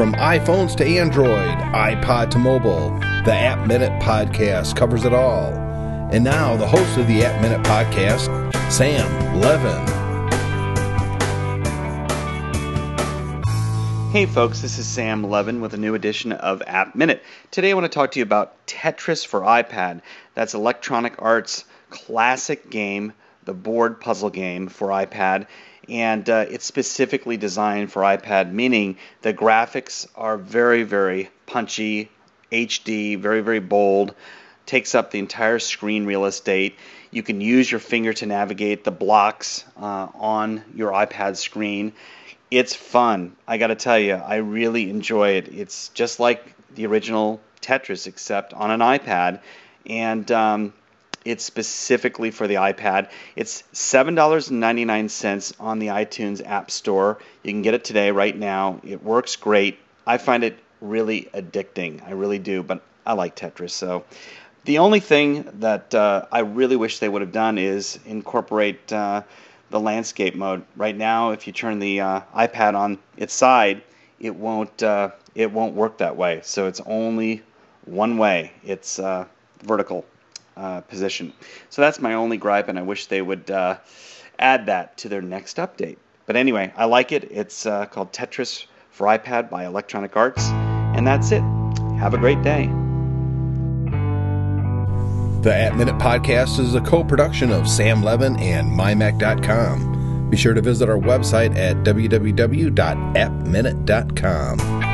From iPhones to Android, iPod to mobile, the App Minute Podcast covers it all. And now, the host of the App Minute Podcast, Sam Levin. Hey folks, this is Sam Levin with a new edition of App Minute. Today I want to talk to you about Tetris for iPad. That's Electronic Arts' classic game, the board puzzle game for iPad. And it's specifically designed for iPad, meaning the graphics are very, very punchy, HD, very, very bold, takes up the entire screen real estate. You can use your finger to navigate the blocks on your iPad screen. It's fun. I got to tell you, I really enjoy it. It's just like the original Tetris, except on an iPad. And it's specifically for the iPad. It's $7.99 on the iTunes App Store. You can get it today, right now. It works great. I find it really addicting. I really do, but I like Tetris. So the only thing that I really wish they would have done is incorporate the landscape mode. Right now, if you turn the iPad on its side, it won't work that way. So it's only one way. It's vertical position. So that's my only gripe, and I wish they would add that to their next update. But anyway, I like it. It's called Tetris for iPad by Electronic Arts, and that's it. Have a great day. The App Minute Podcast is a co-production of Sam Levin and MyMac.com. Be sure to visit our website at www.appminute.com.